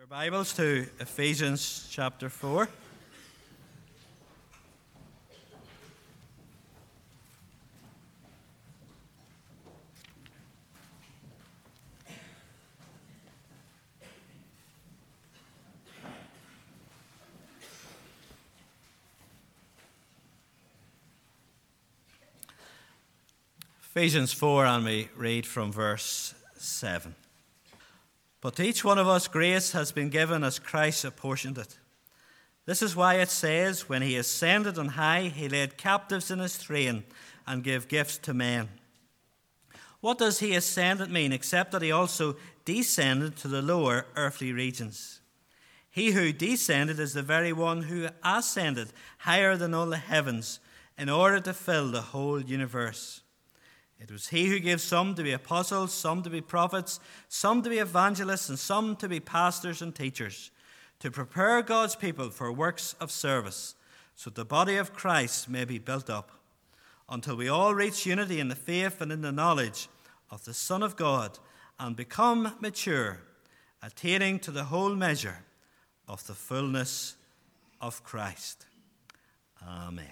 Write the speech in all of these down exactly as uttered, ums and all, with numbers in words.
Your Bibles to Ephesians chapter four. Ephesians four, and we read from verse seven. But to each one of us grace has been given as Christ apportioned it. This is why it says, when he ascended on high, he led captives in his train and gave gifts to men. What does he ascended mean, except that he also descended to the lower earthly regions? He who descended is the very one who ascended higher than all the heavens in order to fill the whole universe. It was he who gave some to be apostles, some to be prophets, some to be evangelists, and some to be pastors and teachers, to prepare God's people for works of service, so that the body of Christ may be built up, until we all reach unity in the faith and in the knowledge of the Son of God, and become mature, attaining to the whole measure of the fullness of Christ. Amen.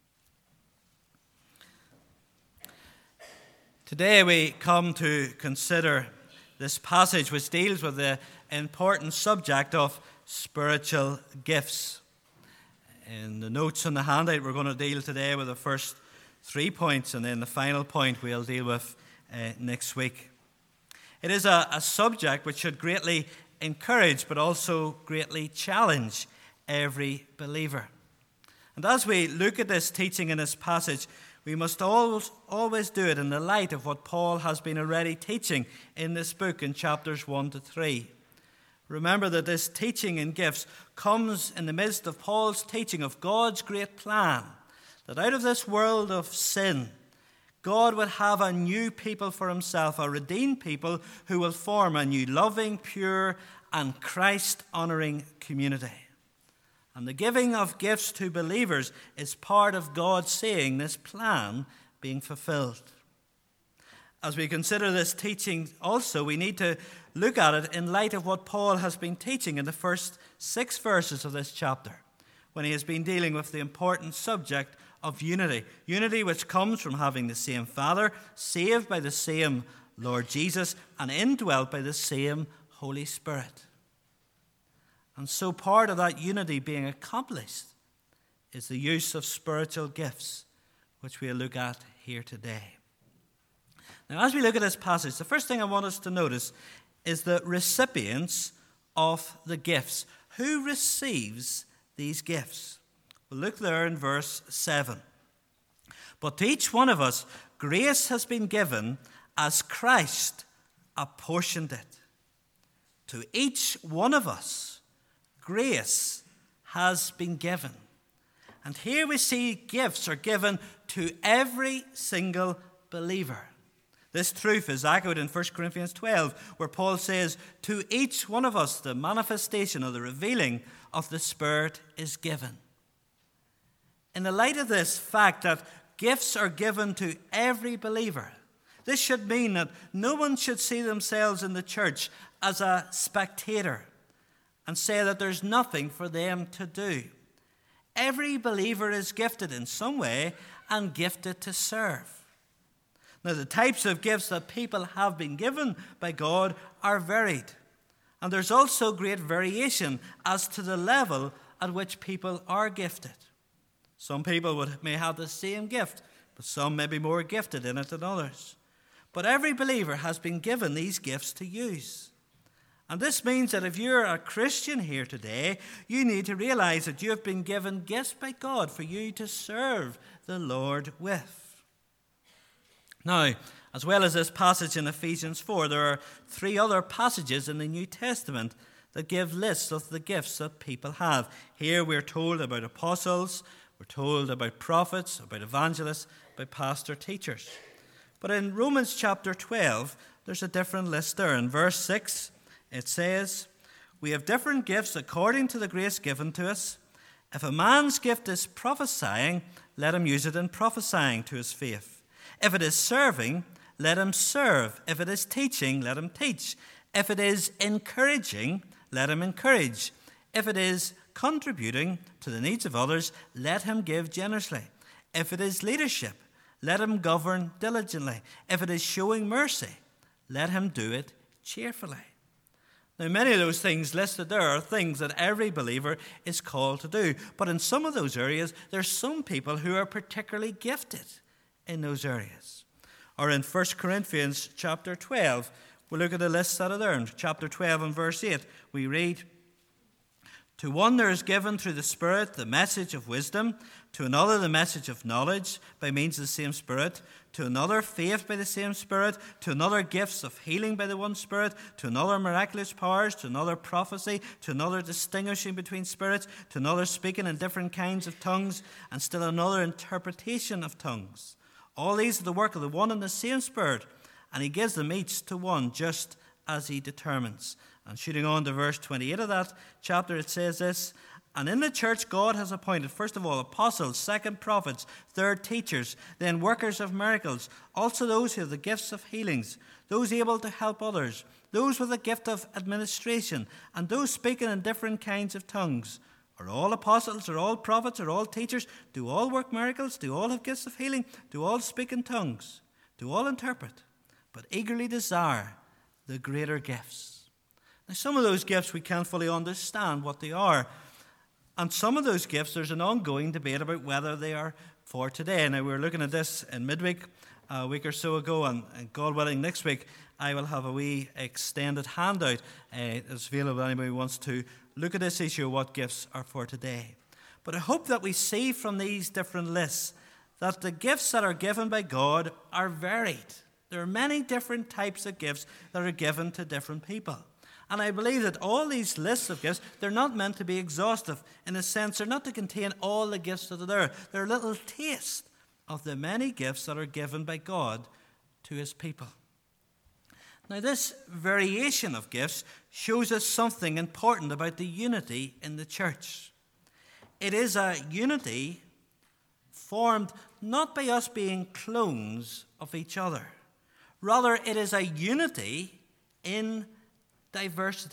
Today we come to consider this passage which deals with the important subject of spiritual gifts. In the notes on the handout, we're going to deal today with the first three points, and then the final point we'll deal with uh, next week. It is a, a subject which should greatly encourage but also greatly challenge every believer. And as we look at this teaching in this passage, we must always, always do it in the light of what Paul has been already teaching in this book in chapters one to three. Remember that this teaching in gifts comes in the midst of Paul's teaching of God's great plan, that out of this world of sin, God would have a new people for himself, a redeemed people who will form a new loving, pure, and Christ-honoring community. And the giving of gifts to believers is part of God seeing this plan being fulfilled. As we consider this teaching also, we need to look at it in light of what Paul has been teaching in the first six verses of this chapter, when he has been dealing with the important subject of unity. Unity which comes from having the same Father, saved by the same Lord Jesus, and indwelt by the same Holy Spirit. And so part of that unity being accomplished is the use of spiritual gifts, which we'll look at here today. Now, as we look at this passage, the first thing I want us to notice is the recipients of the gifts. Who receives these gifts? Well, look there in verse seven. But to each one of us, grace has been given as Christ apportioned it. To each one of us, grace has been given. And here we see gifts are given to every single believer. This truth is echoed in First Corinthians twelve, where Paul says, to each one of us the manifestation or the revealing of the Spirit is given. In the light of this fact that gifts are given to every believer, this should mean that no one should see themselves in the church as a spectator and say that there's nothing for them to do. Every believer is gifted in some way and gifted to serve. Now, the types of gifts that people have been given by God are varied. And there's also great variation as to the level at which people are gifted. Some people would, may have the same gift, but some may be more gifted in it than others. But every believer has been given these gifts to use. And this means that if you're a Christian here today, you need to realize that you have been given gifts by God for you to serve the Lord with. Now, as well as this passage in Ephesians four, there are three other passages in the New Testament that give lists of the gifts that people have. Here we're told about apostles, we're told about prophets, about evangelists, about pastor teachers. But in Romans chapter twelve, there's a different list there. In verse six, it says, we have different gifts according to the grace given to us. If a man's gift is prophesying, let him use it in prophesying to his faith. If it is serving, let him serve. If it is teaching, let him teach. If it is encouraging, let him encourage. If it is contributing to the needs of others, let him give generously. If it is leadership, let him govern diligently. If it is showing mercy, let him do it cheerfully. Now, many of those things listed there are things that every believer is called to do. But in some of those areas, there's some people who are particularly gifted in those areas. Or in First Corinthians chapter twelve, we look at the lists that are there. In chapter twelve and verse eight, we read, "To one there is given through the Spirit the message of wisdom, to another the message of knowledge by means of the same Spirit, to another faith by the same Spirit, to another gifts of healing by the one Spirit, to another miraculous powers, to another prophecy, to another distinguishing between spirits, to another speaking in different kinds of tongues, and still another interpretation of tongues. All these are the work of the one and the same Spirit, and he gives them each to one just as he determines." And shooting on to verse twenty-eight of that chapter, it says this, "And in the church God has appointed, first of all, apostles, second prophets, third teachers, then workers of miracles, also those who have the gifts of healings, those able to help others, those with the gift of administration, and those speaking in different kinds of tongues. Are all apostles, are all prophets, are all teachers? Do all work miracles? Do all have gifts of healing? Do all speak in tongues? Do all interpret? But eagerly desire the greater gifts." Now, some of those gifts we can't fully understand what they are. And some of those gifts, there's an ongoing debate about whether they are for today. Now, we were looking at this in midweek a week or so ago, and, and God willing, next week I will have a wee extended handout uh, that's available if anybody wants to look at this issue of what gifts are for today. But I hope that we see from these different lists that the gifts that are given by God are varied. There are many different types of gifts that are given to different people. And I believe that all these lists of gifts, they're not meant to be exhaustive. In a sense, they're not to contain all the gifts that are there. They're a little taste of the many gifts that are given by God to his people. Now, this variation of gifts shows us something important about the unity in the church. It is a unity formed not by us being clones of each other. Rather, it is a unity in diversity.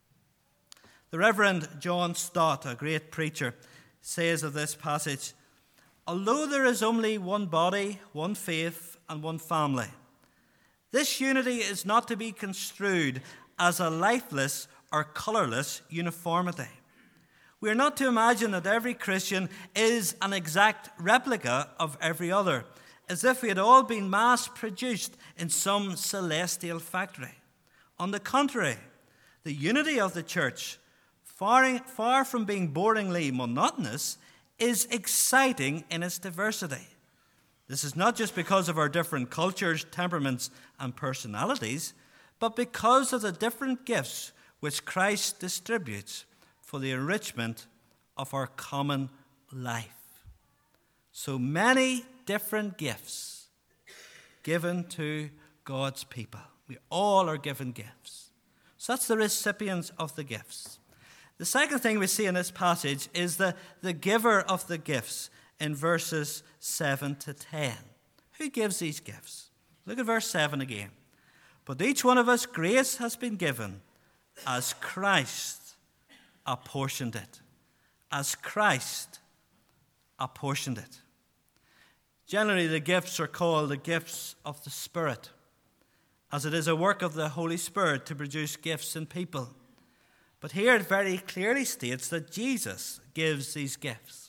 The Reverend John Stott, a great preacher, says of this passage, "Although there is only one body, one faith, and one family, this unity is not to be construed as a lifeless or colourless uniformity. We are not to imagine that every Christian is an exact replica of every other, as if we had all been mass-produced in some celestial factory. On the contrary, the unity of the church, far, far from being boringly monotonous, is exciting in its diversity. This is not just because of our different cultures, temperaments, and personalities, but because of the different gifts which Christ distributes for the enrichment of our common life." So many different gifts given to God's people. We all are given gifts. So that's the recipients of the gifts. The second thing we see in this passage is the, the giver of the gifts in verses seven to ten. Who gives these gifts? Look at verse seven again. "But each one of us grace has been given as Christ apportioned it." As Christ apportioned it. Generally, the gifts are called the gifts of the Spirit, as it is a work of the Holy Spirit to produce gifts in people. But here it very clearly states that Jesus gives these gifts.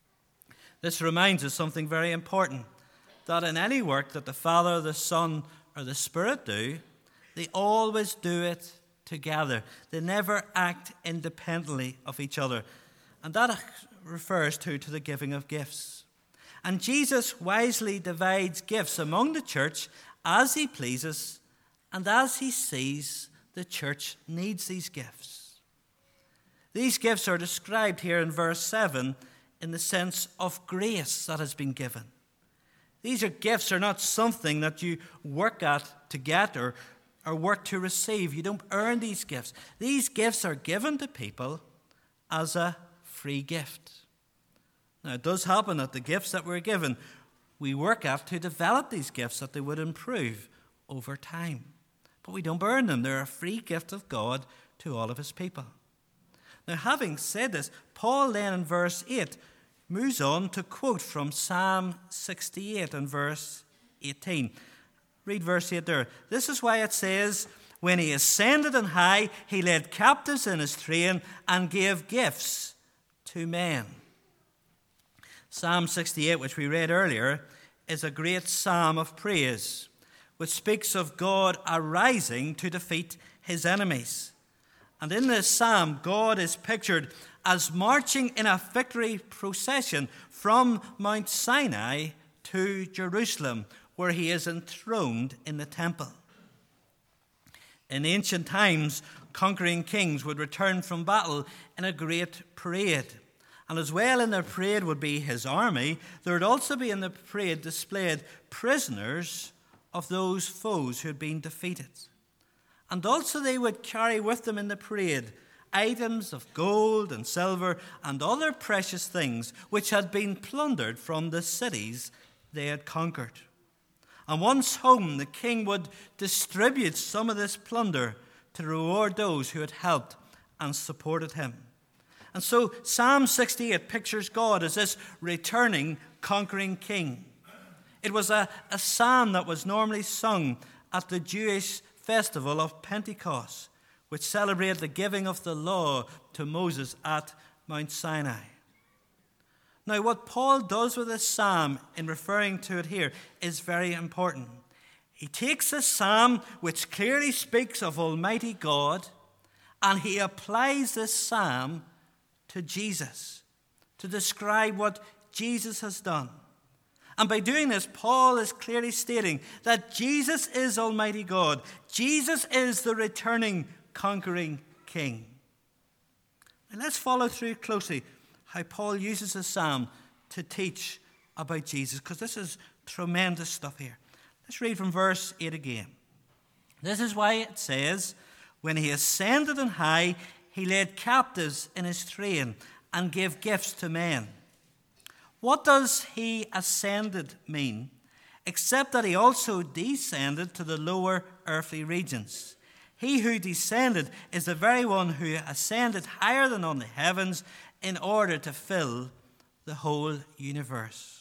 This reminds us something very important, that in any work that the Father, the Son, or the Spirit do, they always do it together. They never act independently of each other. And that refers to, to the giving of gifts. And Jesus wisely divides gifts among the church as he pleases and as he sees the church needs these gifts. These gifts are described here in verse seven in the sense of grace that has been given. These are gifts are not something that you work at to get or, or work to receive. You don't earn these gifts. These gifts are given to people as a free gift. Now, it does happen that the gifts that we're given, we work at to develop these gifts that they would improve over time. But we don't earn them. They're a free gift of God to all of his people. Now, having said this, Paul then in verse eight moves on to quote from Psalm sixty-eight and verse eighteen. Read verse eight there. This is why it says, "When he ascended on high, he led captives in his train and gave gifts to men." Psalm sixty-eight, which we read earlier, is a great psalm of praise, which speaks of God arising to defeat his enemies. And in this psalm, God is pictured as marching in a victory procession from Mount Sinai to Jerusalem, where he is enthroned in the temple. In ancient times, conquering kings would return from battle in a great parade. And as well in their parade would be his army, there would also be in the parade displayed prisoners of those foes who had been defeated. And also they would carry with them in the parade items of gold and silver and other precious things which had been plundered from the cities they had conquered. And once home, the king would distribute some of this plunder to reward those who had helped and supported him. And so Psalm sixty-eight pictures God as this returning, conquering king. It was a, a psalm that was normally sung at the Jewish festival of Pentecost, which celebrated the giving of the law to Moses at Mount Sinai. Now, what Paul does with this psalm in referring to it here is very important. He takes a psalm which clearly speaks of Almighty God, and he applies this psalm to Jesus to describe what Jesus has done. And by doing this, Paul is clearly stating that Jesus is Almighty God. Jesus is the returning, conquering King. And let's follow through closely how Paul uses the psalm to teach about Jesus, because this is tremendous stuff here. Let's read from verse eight again. This is why it says, "When he ascended on high, he led captives in his train and gave gifts to men." What does he ascended mean, except that he also descended to the lower earthly regions? He who descended is the very one who ascended higher than on the heavens in order to fill the whole universe.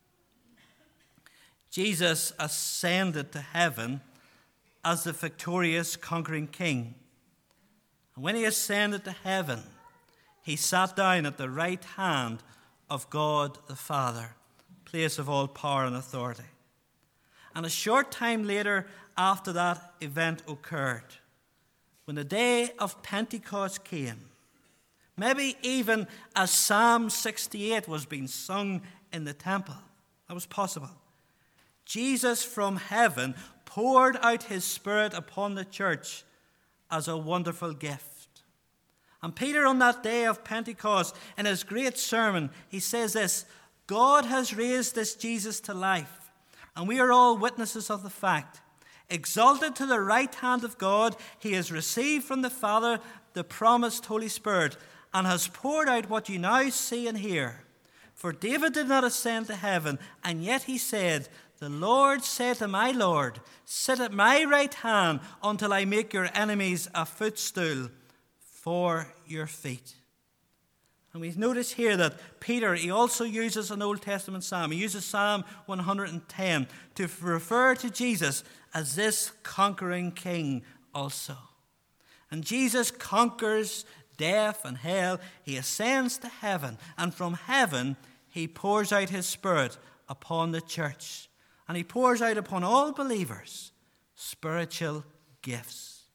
Jesus ascended to heaven as the victorious, conquering King. And when he ascended to heaven, he sat down at the right hand of God the Father, place of all power and authority. And a short time later, after that event occurred, when the day of Pentecost came, maybe even as Psalm sixty-eight was being sung in the temple, that was possible, Jesus from heaven poured out his Spirit upon the church as a wonderful gift. And Peter, on that day of Pentecost, in his great sermon, he says this: "God has raised this Jesus to life, and we are all witnesses of the fact. Exalted to the right hand of God, he has received from the Father the promised Holy Spirit, and has poured out what you now see and hear. For David did not ascend to heaven, and yet he said, 'The Lord said to my Lord, sit at my right hand until I make your enemies a footstool for your feet.'" And we notice here that Peter, he also uses an Old Testament psalm. He uses Psalm one hundred ten to refer to Jesus as this conquering King also. And Jesus conquers death and hell. He ascends to heaven, and from heaven he pours out his Spirit upon the church. And he pours out upon all believers spiritual gifts.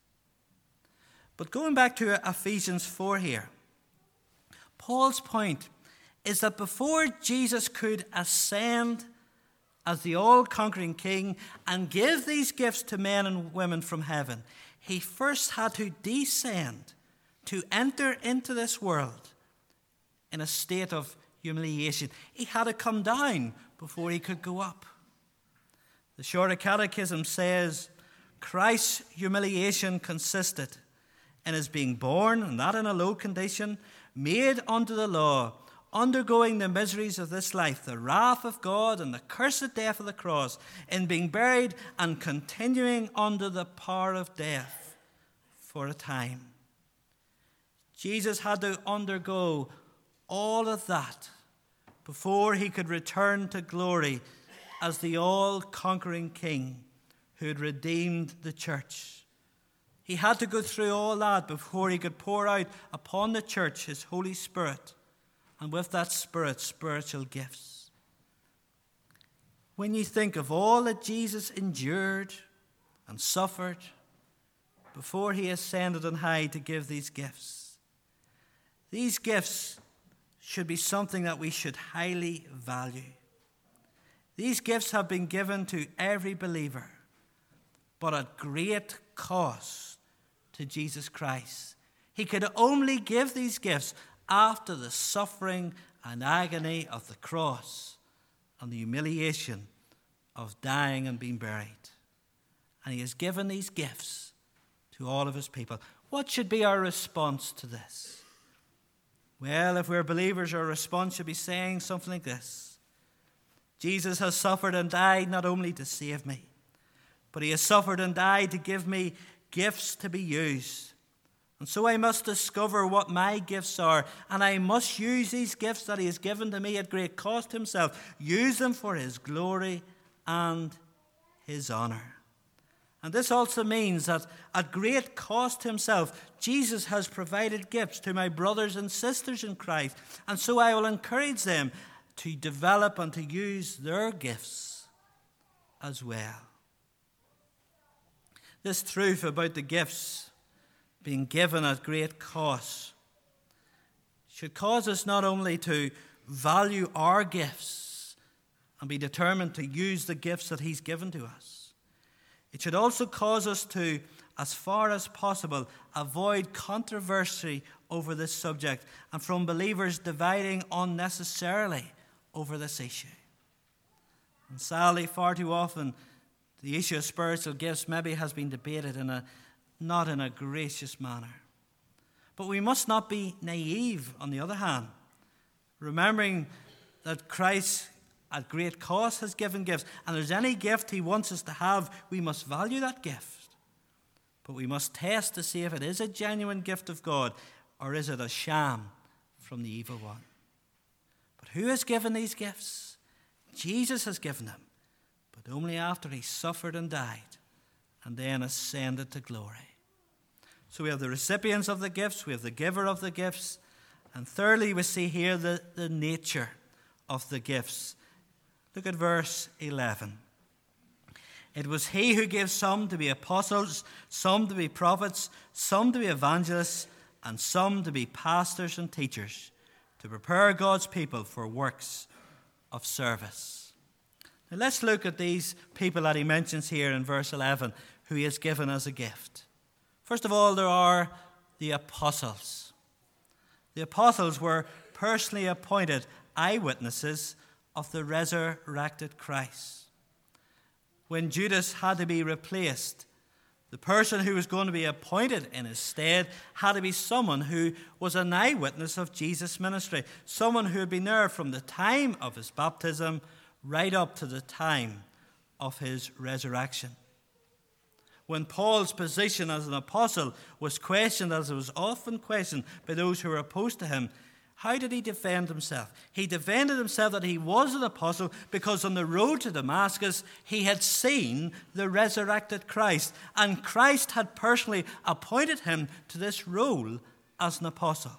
But going back to Ephesians four here, Paul's point is that before Jesus could ascend as the all-conquering King and give these gifts to men and women from heaven, he first had to descend to enter into this world in a state of humiliation. He had to come down before he could go up. The Shorter Catechism says, "Christ's humiliation consisted in his being born, and that in a low condition, made under the law, undergoing the miseries of this life, the wrath of God and the cursed death of the cross, in being buried and continuing under the power of death for a time. Jesus had to undergo all of that before he could return to glory as the all-conquering King who had redeemed the church. He had to go through all that before he could pour out upon the church his Holy Spirit, and with that Spirit, spiritual gifts. When you think of all that Jesus endured and suffered before he ascended on high to give these gifts, these gifts should be something that we should highly value. These gifts have been given to every believer, but at great cost to Jesus Christ. He could only give these gifts after the suffering and agony of the cross and the humiliation of dying and being buried. And he has given these gifts to all of his people. What should be our response to this? Well, if we're believers, our response should be saying something like this: Jesus has suffered and died not only to save me, but he has suffered and died to give me gifts to be used. And so I must discover what my gifts are, and I must use these gifts that he has given to me at great cost himself, use them for his glory and his honor. And this also means that at great cost himself, Jesus has provided gifts to my brothers and sisters in Christ. And so I will encourage them to develop and to use their gifts as well. This truth about the gifts being given at great cost should cause us not only to value our gifts and be determined to use the gifts that he's given to us, it should also cause us to, as far as possible, avoid controversy over this subject and from believers dividing unnecessarily over this issue. And sadly, far too often, the issue of spiritual gifts maybe has been debated in a not in a gracious manner. But we must not be naive, on the other hand, remembering that Christ at great cost has given gifts, and there's any gift he wants us to have, we must value that gift. But we must test to see if it is a genuine gift of God, or is it a sham from the evil one. But who has given these gifts? Jesus has given them, but only after he suffered and died and then ascended to glory. So we have the recipients of the gifts, we have the giver of the gifts, and thirdly we see here the, the nature of the gifts. Look at verse eleven. It was he who gave some to be apostles, some to be prophets, some to be evangelists, and some to be pastors and teachers, to prepare God's people for works of service. Now let's look at these people that he mentions here in verse eleven, who he has given as a gift. First of all, there are the apostles. The apostles were personally appointed eyewitnesses of the resurrected Christ. When Judas had to be replaced, the person who was going to be appointed in his stead had to be someone who was an eyewitness of Jesus' ministry, someone who had been there from the time of his baptism right up to the time of his resurrection. When Paul's position as an apostle was questioned, as it was often questioned by those who were opposed to him, how did he defend himself? He defended himself that he was an apostle because on the road to Damascus he had seen the resurrected Christ, and Christ had personally appointed him to this role as an apostle.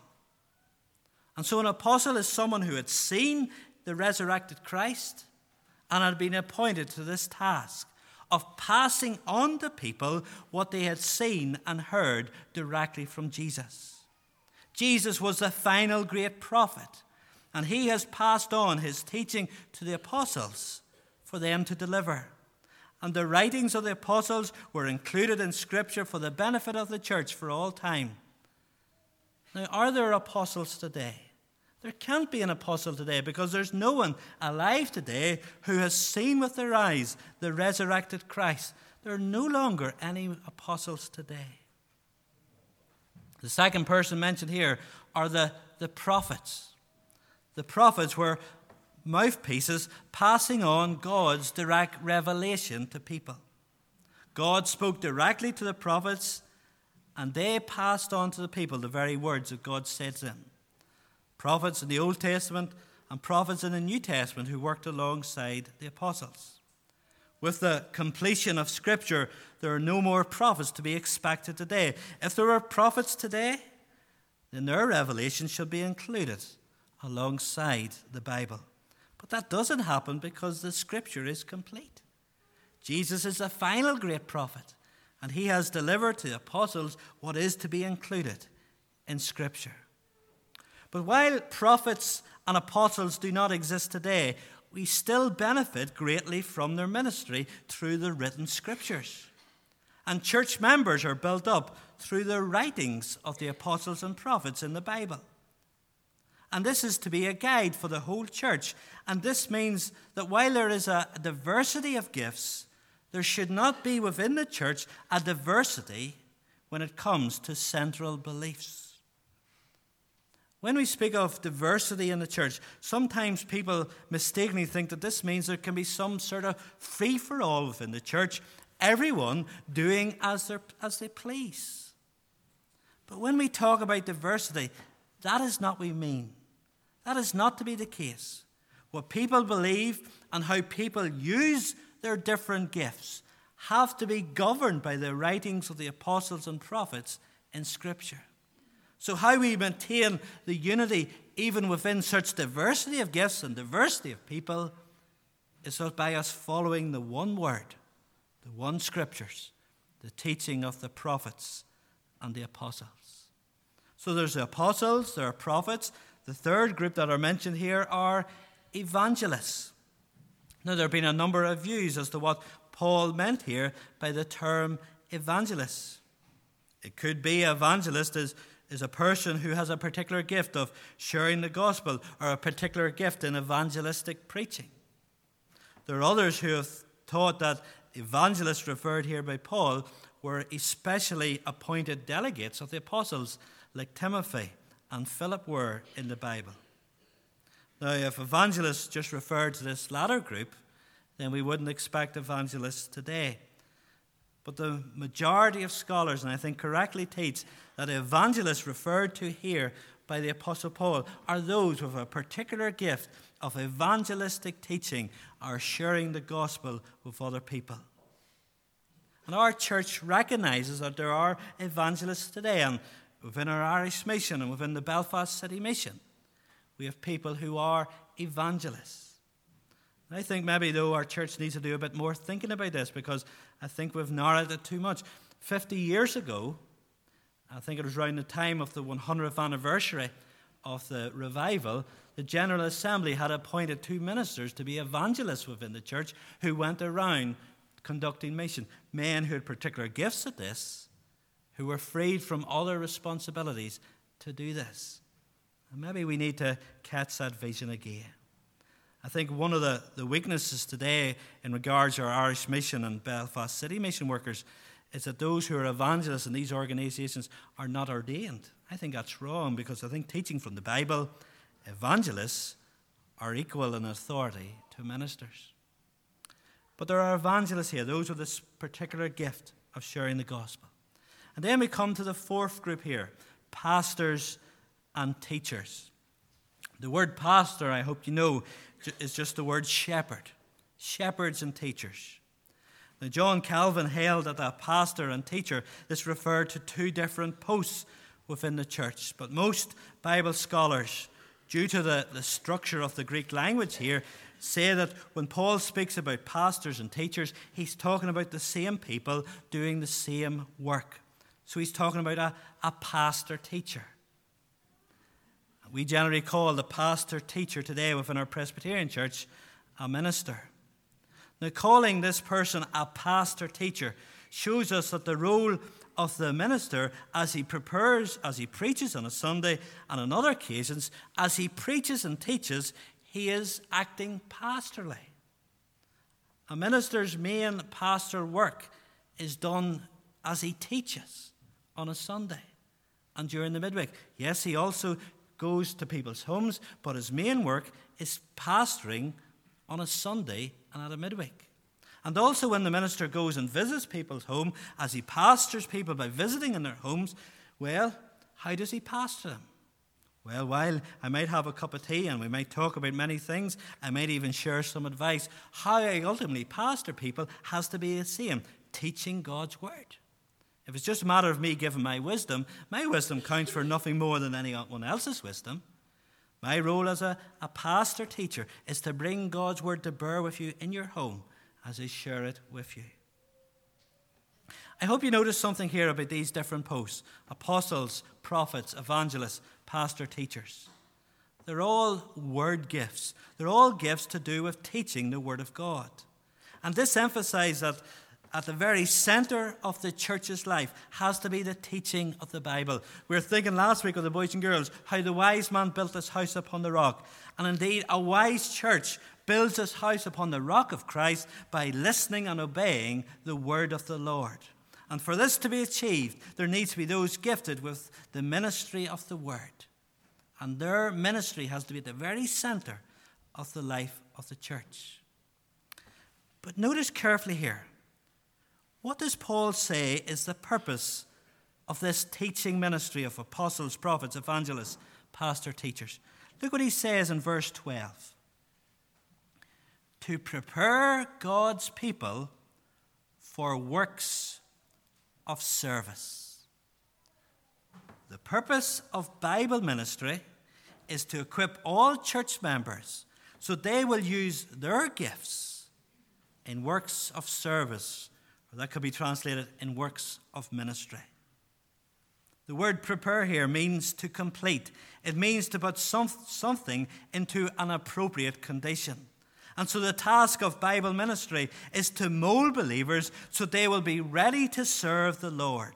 And so an apostle is someone who had seen the resurrected Christ and had been appointed to this task of passing on to people what they had seen and heard directly from Jesus. Jesus was the final great prophet, and he has passed on his teaching to the apostles for them to deliver. And the writings of the apostles were included in Scripture for the benefit of the church for all time. Now, are there apostles today? There can't be an apostle today because there's no one alive today who has seen with their eyes the resurrected Christ. There are no longer any apostles today. The second person mentioned here are the, the prophets. The prophets were mouthpieces passing on God's direct revelation to people. God spoke directly to the prophets, and they passed on to the people the very words that God said to them. Prophets in the Old Testament and prophets in the New Testament who worked alongside the apostles. With the completion of Scripture, there are no more prophets to be expected today. If there were prophets today, then their revelation should be included alongside the Bible. But that doesn't happen because the Scripture is complete. Jesus is the final great prophet, and he has delivered to the apostles what is to be included in Scripture. But while prophets and apostles do not exist today, we still benefit greatly from their ministry through the written Scriptures. And church members are built up through the writings of the apostles and prophets in the Bible. And this is to be a guide for the whole church. And this means that while there is a diversity of gifts, there should not be within the church a diversity when it comes to central beliefs. When we speak of diversity in the church, sometimes people mistakenly think that this means there can be some sort of free-for-all within the church, everyone doing as, as they please. But when we talk about diversity, that is not what we mean. That is not to be the case. What people believe and how people use their different gifts have to be governed by the writings of the apostles and prophets in Scripture. So how we maintain the unity even within such diversity of gifts and diversity of people is by us following the one word, the one Scriptures, the teaching of the prophets and the apostles. So there's the apostles, there are prophets. The third group that are mentioned here are evangelists. Now there have been a number of views as to what Paul meant here by the term evangelist. It could be evangelist as is a person who has a particular gift of sharing the gospel or a particular gift in evangelistic preaching. There are others who have thought that evangelists referred here by Paul were especially appointed delegates of the apostles like Timothy and Philip were in the Bible. Now, if evangelists just referred to this latter group, then we wouldn't expect evangelists today. But the majority of scholars, and I think correctly, teach that evangelists referred to here by the Apostle Paul are those with a particular gift of evangelistic teaching or sharing the gospel with other people. And our church recognizes that there are evangelists today, and within our Irish mission and within the Belfast City Mission, we have people who are evangelists. And I think maybe, though, our church needs to do a bit more thinking about this because I think we've narrowed it too much. Fifty years ago, I think it was around the time of the one hundredth anniversary of the revival, the General Assembly had appointed two ministers to be evangelists within the church who went around conducting mission. Men who had particular gifts at this, who were freed from other responsibilities to do this. And maybe we need to catch that vision again. I think one of the, the weaknesses today in regards to our Irish mission and Belfast City Mission workers is that those who are evangelists in these organisations are not ordained. I think that's wrong because I think teaching from the Bible, evangelists are equal in authority to ministers. But there are evangelists here, those with this particular gift of sharing the gospel. And then we come to the fourth group here, pastors and teachers. The word pastor, I hope you know, is just the word shepherd. Shepherds and teachers. Now, John Calvin held that a pastor and teacher, this referred to two different posts within the church. But most Bible scholars, due to the, the structure of the Greek language here, say that when Paul speaks about pastors and teachers, he's talking about the same people doing the same work. So he's talking about a, a pastor-teacher. We generally call the pastor-teacher today within our Presbyterian church a minister. Now, calling this person a pastor-teacher shows us that the role of the minister as he prepares, as he preaches on a Sunday and on other occasions, as he preaches and teaches, he is acting pastorally. A minister's main pastor work is done as he teaches on a Sunday and during the midweek. Yes, he also goes to people's homes, but his main work is pastoring on a Sunday and at a midweek. And also when the minister goes and visits people's home, as he pastors people by visiting in their homes, well, how does he pastor them? Well, while I might have a cup of tea and we might talk about many things, I might even share some advice, how I ultimately pastor people has to be the same, teaching God's word. If it's just a matter of me giving my wisdom, my wisdom counts for nothing more than anyone else's wisdom. My role as a, a pastor teacher is to bring God's word to bear with you in your home as I share it with you. I hope you notice something here about these different posts: apostles, prophets, evangelists, pastor, teachers. They're all word gifts. They're all gifts to do with teaching the word of God. And this emphasizes that at the very center of the church's life has to be the teaching of the Bible. We were thinking last week of the boys and girls, how the wise man built his house upon the rock. And indeed, a wise church builds his house upon the rock of Christ by listening and obeying the word of the Lord. And for this to be achieved, there needs to be those gifted with the ministry of the word. And their ministry has to be at the very center of the life of the church. But notice carefully here, what does Paul say is the purpose of this teaching ministry of apostles, prophets, evangelists, pastor, teachers? Look what he says in verse twelve. To prepare God's people for works of service. The purpose of Bible ministry is to equip all church members so they will use their gifts in works of service. Or that could be translated in works of ministry. The word prepare here means to complete. It means to put some, something into an appropriate condition. And so the task of Bible ministry is to mold believers so they will be ready to serve the Lord.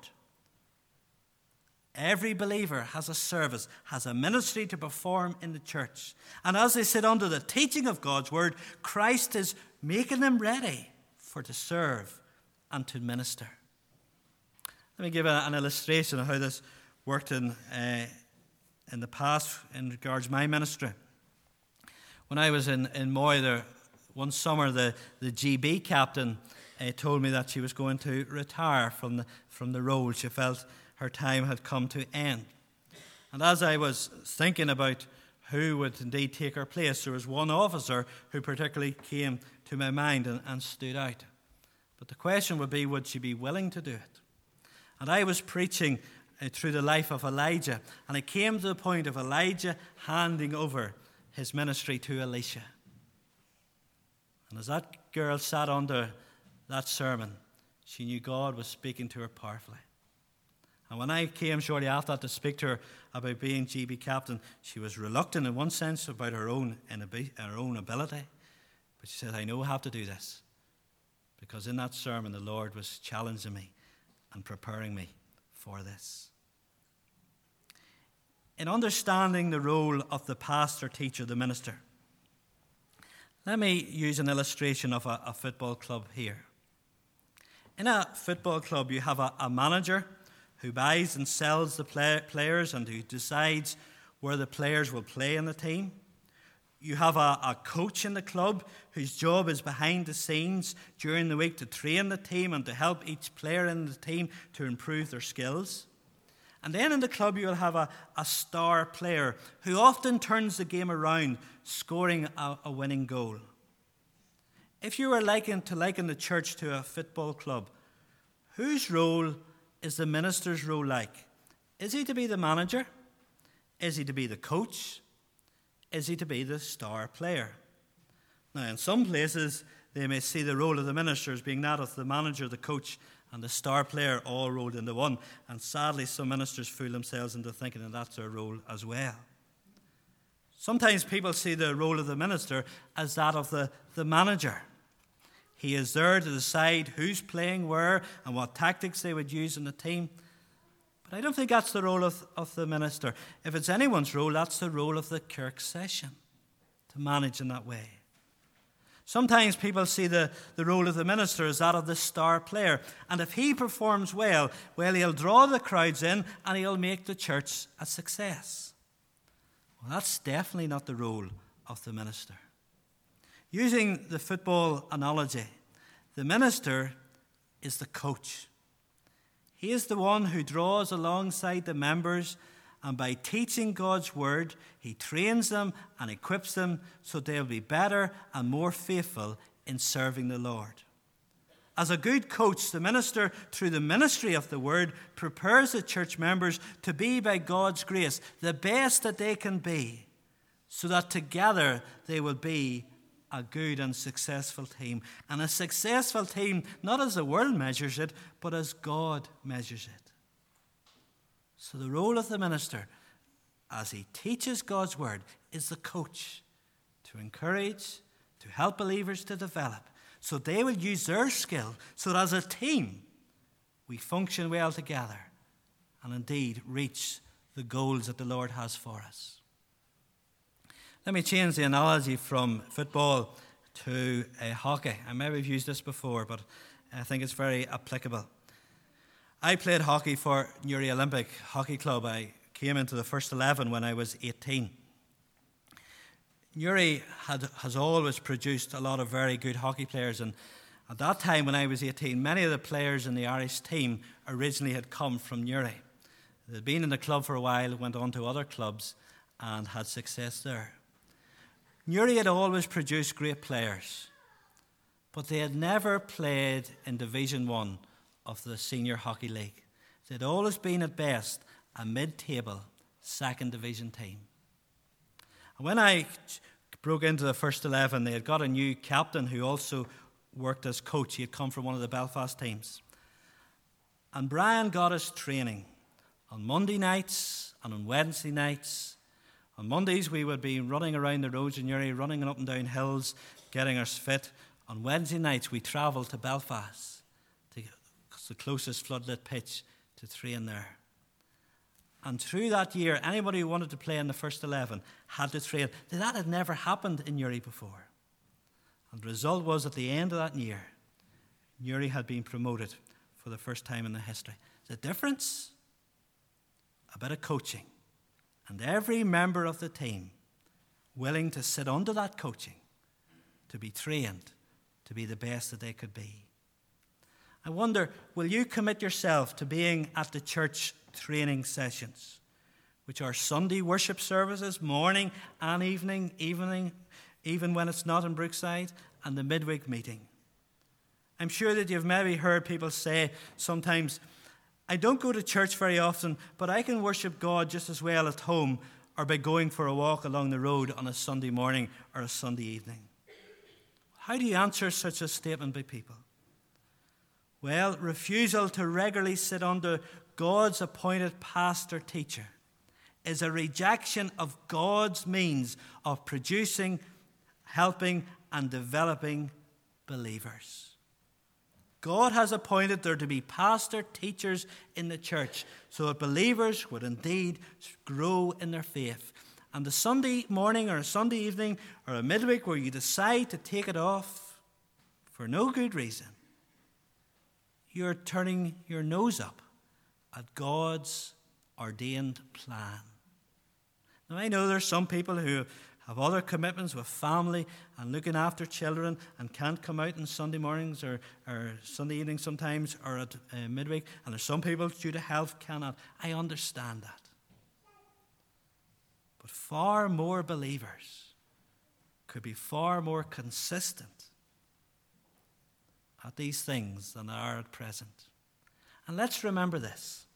Every believer has a service, has a ministry to perform in the church. And as they sit under the teaching of God's word, Christ is making them ready for to serve and to minister. Let me give a, an illustration of how this worked in, uh, in the past in regards to my ministry. When I was in, in Moy there, one summer, the, the G B captain uh, told me that she was going to retire from the, from the role. She felt her time had come to end. And as I was thinking about who would indeed take her place, there was one officer who particularly came to my mind and, and stood out. But the question would be, would she be willing to do it? And I was preaching uh, through the life of Elijah, and it came to the point of Elijah handing over his ministry to Elisha. And as that girl sat under that sermon, she knew God was speaking to her powerfully. And when I came shortly after that to speak to her about being G B captain, she was reluctant in one sense about her own, her own ability. But she said, I know I have to do this. Because in that sermon, the Lord was challenging me and preparing me for this. In understanding the role of the pastor, teacher, the minister, let me use an illustration of a, a football club here. In a football club, you have a, a manager who buys and sells the play, players and who decides where the players will play in the team. You have a, a coach in the club whose job is behind the scenes during the week to train the team and to help each player in the team to improve their skills. And then in the club you'll have a, a star player who often turns the game around, scoring a, a winning goal. If you were liken, to liken the church to a football club, whose role is the minister's role like? Is he to be the manager? Is he to be the coach? Is he to be the star player? Now, in some places, they may see the role of the minister as being that of the manager, the coach, and the star player all rolled into one. And sadly, some ministers fool themselves into thinking that that's their role as well. Sometimes people see the role of the minister as that of the, the manager. He is there to decide who's playing where and what tactics they would use in the team. But I don't think that's the role of, of the minister. If it's anyone's role, that's the role of the Kirk session, to manage in that way. Sometimes people see the, the role of the minister as that of the star player. And if he performs well, well, he'll draw the crowds in and he'll make the church a success. Well, that's definitely not the role of the minister. Using the football analogy, The minister is the coach. He is the one who draws alongside the members, and by teaching God's word, he trains them and equips them so they'll be better and more faithful in serving the Lord. As a good coach, the minister, through the ministry of the word, prepares the church members to be, by God's grace, the best that they can be, so that together they will be a good and successful team. And a successful team, not as the world measures it, but as God measures it. So the role of the minister, as he teaches God's word, is the coach, to encourage, to help believers to develop, so they will use their skill, so that as a team we function well together and indeed reach the goals that the Lord has for us. Let me change the analogy from football to uh, hockey. I maybe have used this before, but I think it's very applicable. I played hockey for Newry Olympic Hockey Club. I came into the first eleven when I was eighteen. Newry had, has always produced a lot of very good hockey players, and at that time when I was eighteen, many of the players in the Irish team originally had come from Newry. They'd been in the club for a while, went on to other clubs and had success there. Newry had always produced great players, but they had never played in Division One of the Senior Hockey League. They'd always been at best a mid-table second division team. And when I broke into the first eleven, they had got a new captain who also worked as coach. He had come from one of the Belfast teams. And Brian got us training on Monday nights and on Wednesday nights. On Mondays, we would be running around the roads in Newry, running up and down hills, getting us fit. On Wednesday nights, we travelled to Belfast, to the closest floodlit pitch, to train there. And through that year, anybody who wanted to play in the first eleven had to train. That had never happened in Newry before. And the result was, at the end of that year, Newry had been promoted for the first time in their history. The difference? A bit of coaching. And every member of the team willing to sit under that coaching, to be trained, to be the best that they could be. I wonder, will you commit yourself to being at the church training sessions, which are Sunday worship services, morning and evening, evening, even when it's not in Brookside, and the midweek meeting? I'm sure that you've maybe heard people say sometimes, I don't go to church very often, but I can worship God just as well at home or by going for a walk along the road on a Sunday morning or a Sunday evening. How do you answer such a statement by people? Well, refusal to regularly sit under God's appointed pastor teacher is a rejection of God's means of producing, helping, and developing believers. God has appointed there to be pastor teachers in the church so that believers would indeed grow in their faith. And the Sunday morning or a Sunday evening or a midweek where you decide to take it off for no good reason, you're turning your nose up at God's ordained plan. Now, I know there's some people who have other commitments with family and looking after children and can't come out on Sunday mornings or, or Sunday evenings sometimes or at uh, midweek. And there's some people due to health cannot. I understand that. But far more believers could be far more consistent at these things than they are at present. And let's remember this.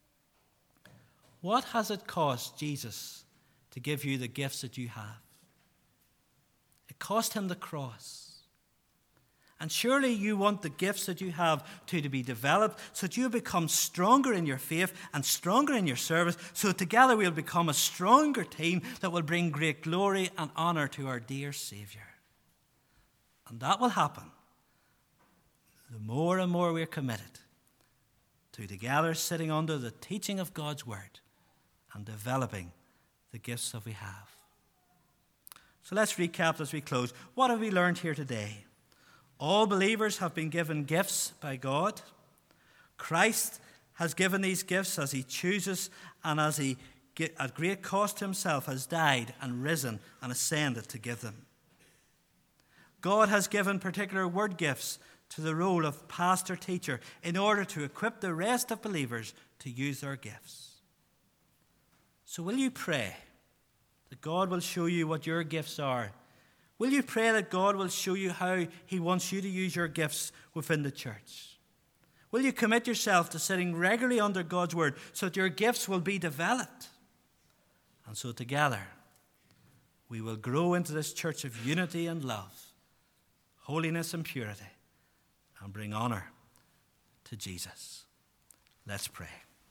What has it cost Jesus to give you the gifts that you have? It cost him the cross. And surely you want the gifts that you have to, to be developed so that you become stronger in your faith and stronger in your service, so that together we'll become a stronger team that will bring great glory and honor to our dear Savior. And that will happen the more and more we're committed to together sitting under the teaching of God's word and developing the gifts that we have. So let's recap as we close. What have we learned here today? All believers have been given gifts by God. Christ has given these gifts as he chooses and as he, at great cost himself, has died and risen and ascended to give them. God has given particular word gifts to the role of pastor-teacher in order to equip the rest of believers to use their gifts. So will you pray that God will show you what your gifts are? Will you pray that God will show you how he wants you to use your gifts within the church? Will you commit yourself to sitting regularly under God's word so that your gifts will be developed? And so together we will grow into this church of unity and love, holiness and purity, and bring honor to Jesus. Let's pray.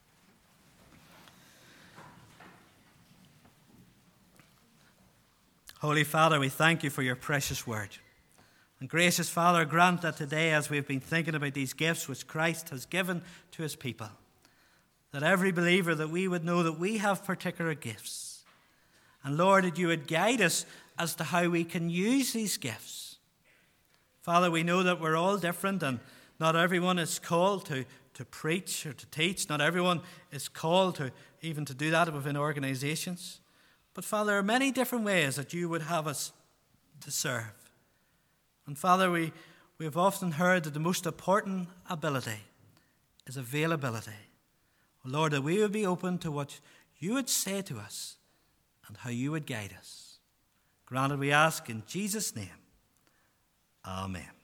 Holy Father, we thank you for your precious word. And gracious Father, grant that today, as we've been thinking about these gifts which Christ has given to his people, that every believer, that we would know that we have particular gifts. And Lord, that you would guide us as to how we can use these gifts. Father, we know that we're all different, and not everyone is called to, to preach or to teach. Not everyone is called to even to do that within organizations. But Father, there are many different ways that you would have us to serve. And Father, we, we have often heard that the most important ability is availability. Lord, that we would be open to what you would say to us and how you would guide us. Granted, we ask in Jesus' name. Amen.